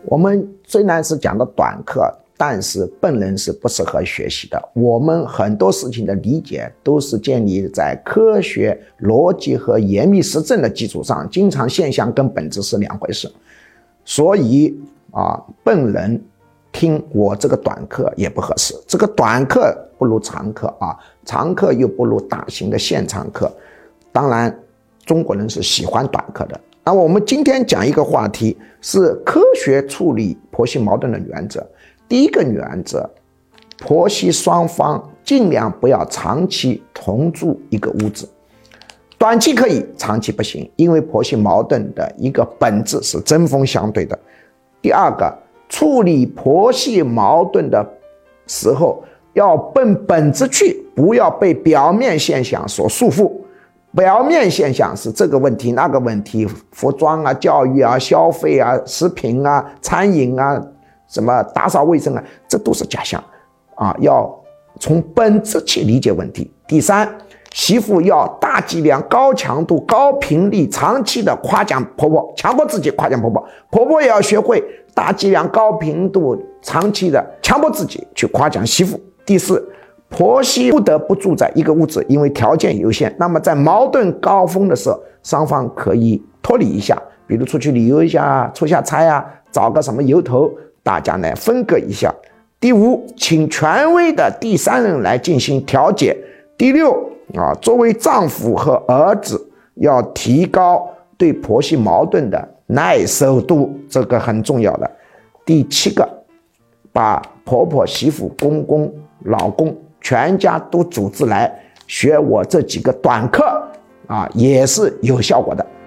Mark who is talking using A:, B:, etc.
A: 我们虽然是讲的短课，但是笨人是不适合学习的。我们很多事情的理解都是建立在科学逻辑和严密实证的基础上，经常现象跟本质是两回事。所以笨人听我这个短课也不合适，这个短课不如长课长课又不如大型的现场课。当然中国人是喜欢短课的。那我们今天讲一个话题，是科学处理婆媳矛盾的原则。第一个原则，婆媳双方尽量不要长期同住一个屋子，短期可以，长期不行，因为婆媳矛盾的一个本质是针锋相对的。第二个，处理婆媳矛盾的时候要奔本质去，不要被表面现象所束缚。表面现象是这个问题那个问题，服装啊、教育啊、消费啊、食品啊、餐饮啊、什么打扫卫生啊，这都是假象要从本质去理解问题。第三，媳妇要大剂量、高强度、高频率、长期的夸奖婆婆，强迫自己夸奖婆婆，婆婆也要学会大剂量、高频度、长期的强迫自己去夸奖媳妇。第四，婆媳不得不住在一个屋子，因为条件有限。那么在矛盾高峰的时候，双方可以脱离一下，比如出去旅游一下、出下差找个什么由头，大家呢分割一下。第五，请权威的第三人来进行调解。第六作为丈夫和儿子，要提高对婆媳矛盾的耐受度，这个很重要的。第七个，把婆婆、媳妇、公公、老公全家都组织来学我这几个短课也是有效果的。